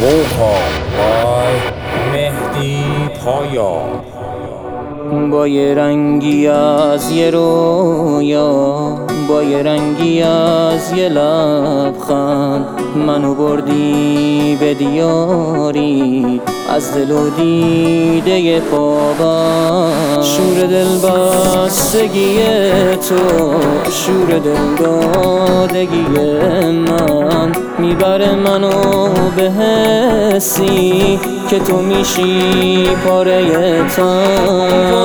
Vocal by مهدی پایا. با یه رنگی از یه رویا، با یه رنگی از یه لبخند، منو بردی به دیاری از دل و دیده پابند. شور دل بستگی تو، شور دل دادگی من، میبره منو به حسی که تو میشی پاره تن،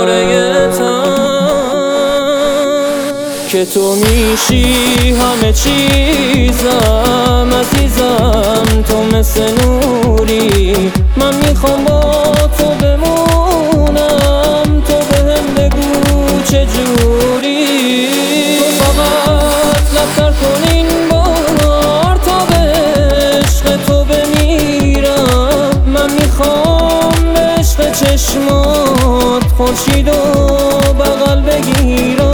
که تو میشی همه چیزم عزیزم. تو مثل نوری، من میخوام با تو بمونم. تو بهم بگو چجوری، تو فقط لبتر کن این بار تا به عشق تو بمیرم. من میخوام به عشق چشمات خورشید و بغل بگیرم.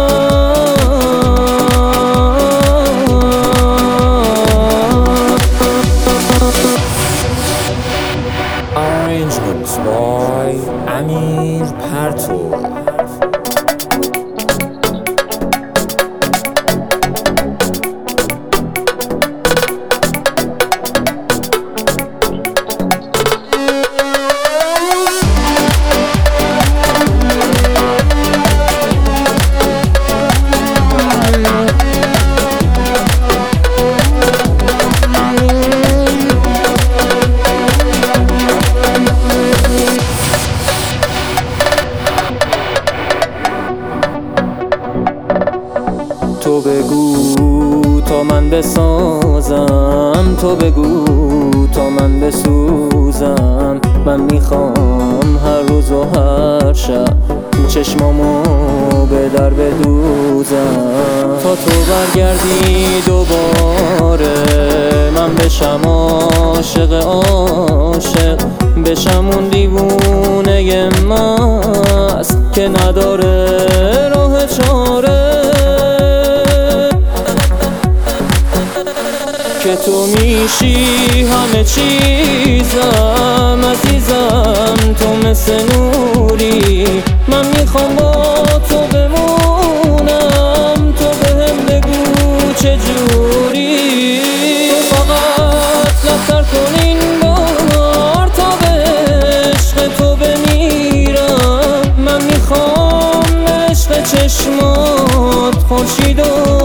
Arrangements by امیر پرتو. تو بگو تا من بسازم، تو بگو تا من بسوزم. من میخوام هر روز و هر شب چشمامو به در بدوزم. تا تو برگردی دوباره من بشم عاشق عاشق، بشم اون دیوونه مست که نداره راه چاره. که تو میشی همه چیزم عزیزم. تو مثل نوری، من میخوام با تو بمونم. تو بهم بگو چجوری، تو فقط لبتر کن این بار تا به عشق تو بمیرم. من میخوام به عشق چشمات خورشید و